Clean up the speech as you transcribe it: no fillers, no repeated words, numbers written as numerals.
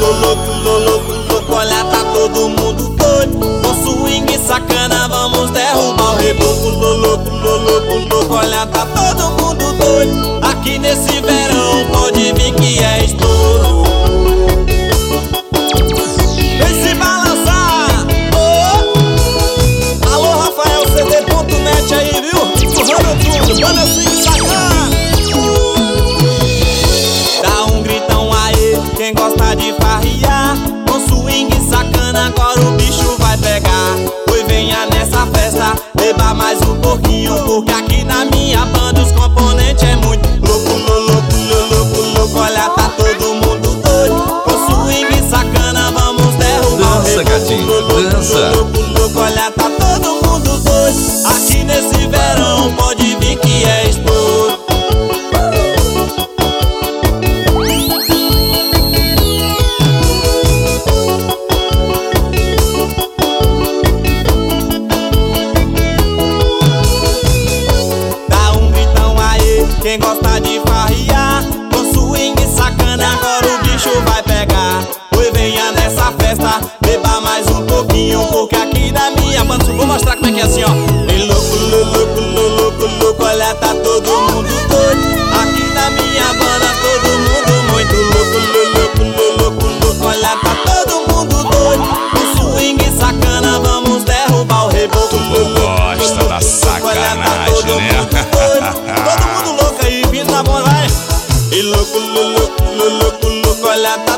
louco, olha, tá todo mundo doido. Com swing sacana, vamos derrubar o reboco. Louco, olha, tá todo mundo doido. Aqui nesse verão pode vir que é estouro. Vem se balançar, oh. Alô, Rafael, cd.net aí, viu? Empurrando tudo, banda swing sacana. Dá um gritão aí, quem gosta de farriar. Com swing sacana, agora o bicho vai pegar. Pois venha nessa festa, beba mais um pouquinho, porque aqui na minha banda os componentes é muito louco, olha, tá todo mundo doido. Com swing sacana, vamos derrubar. Dança, gatinho, dança. Louco, olha, tá todo mundo doido. Aqui nesse verão pode vir que é estouro. Quem gosta de farriar, com swing sacana, agora o bicho vai pegar. Pois venha nessa festa, beba mais um pouquinho, porque aqui na minha banda, vou mostrar como é que é assim, ó. E louco, olha, tá todo mundo doido. Aqui na minha banda, todo mundo muito louco, olha, tá todo mundo doido. Com swing sacana, vamos derrubar o reboco. Tu gosta da sacanagem, né? Todo mundo louco aí, vindo na bola, vai. E louco, olha, tá